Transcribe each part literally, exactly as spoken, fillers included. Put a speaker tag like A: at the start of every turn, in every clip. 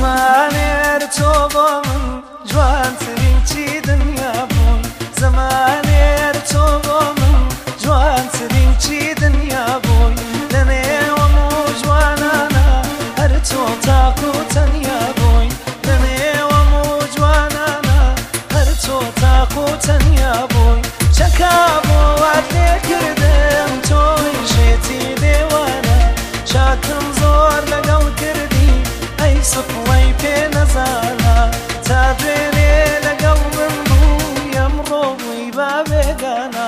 A: زمانێر تۆ بۆ من جوانترین چی دنیا بووی زمانێر تۆ بۆ من جوانترین چی دنیا بووی لە نێوەم و جوانانە هەر تۆ تاق و تەنیا بووی لە نێوەم و جوانانە هەر تۆ تاق و تەنیا بووی چەکا بۆ وات لێ کردم تۆی شێتی دێوانە چاکم زۆر لەگەڵ کردی ئەی سفڵەی پێ نەزانە تا دوێنێ لەگەڵ من بووی ئەمڕۆ بووی با بێگانە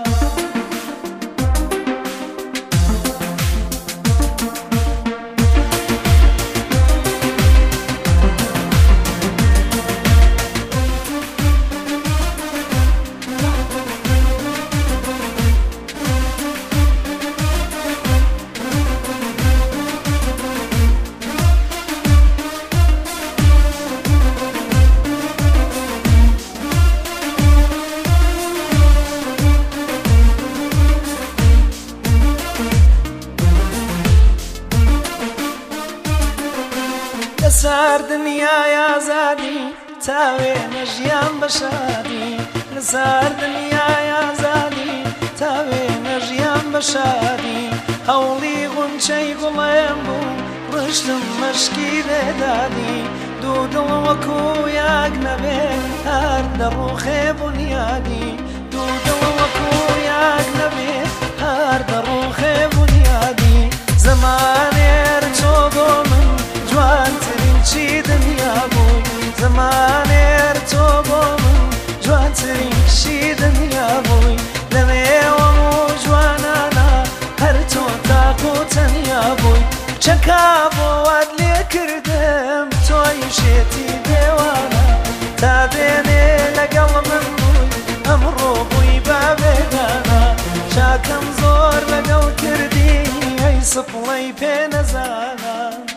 A: لەسەر دنیای ئازادی تاوێنە ژیان بە شادی لەسەر دنیای ئازادی تاوێنە ژیان بە شادی هەوڵی غونچەی گوڵێم بوو ڕشتم مەشکی لێدادی دوو دڵ وەکو یاک نەبێ هەر دەڕوخێ بنیادی دوو دڵ وەکو یاک نەبێ هەر دەڕوخێ بنیادی زمانێر تۆ بۆ من جوانترین چی دنیا بووی زمانێر تۆ بۆ من جوانترین چی دنیا بووی لە نێوەم و جوانانە هەر تۆ تاق و تەنیا بووی چەکا بۆ وات لێ کردم تۆی شێتی دێوانە تا دوێنێ لەگەڵ من بووی ئەمڕۆ بووی با بێگانە چاکەم زۆر لەگەڵ کردی ئەی سپڵەی پێ نەزانە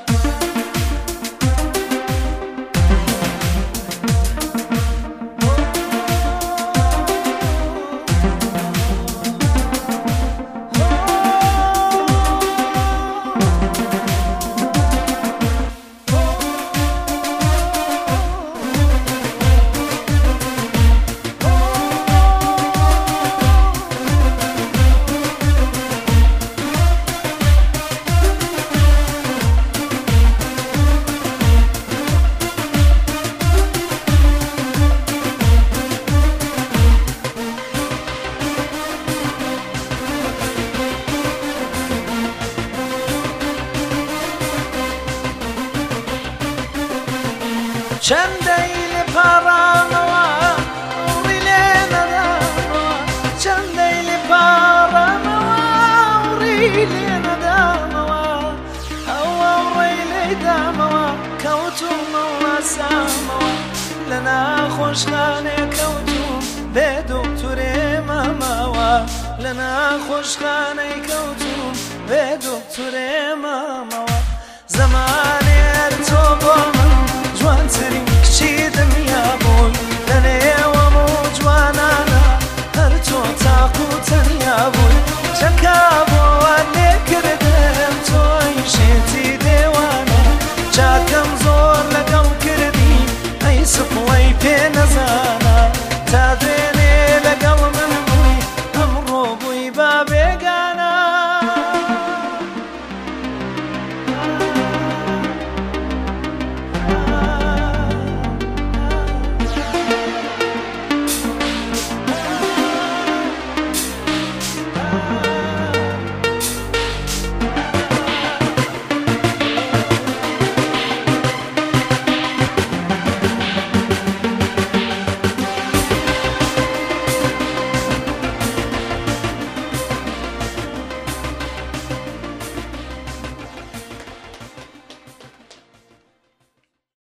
A: چەندەی لێ پاڕامەوە وڕی لێ نەدامەوە چەندەی لێ پاڕامەوە وڕی لێ نەدامەوە ئەوە وڕی لێی دامەوە کەوتومەوە سامەوە لە ناخۆشخانێ کەوتوم بێ دۆکتورێ ماماوە لە ناخۆشخانەی کەوتوم بێ دۆکتورێ مامەوە زمانێر تۆ بۆ من جوانترین کچی دنیا بووی لە نێوەم و جوانانە هەر تۆ تاق و تەنیا بووی چەکا بۆ وات لێ کردم تۆی شێتی دێوانە چاکەم زۆر لەگەڵ کردی ئەی سپڵەی پێ نەزانە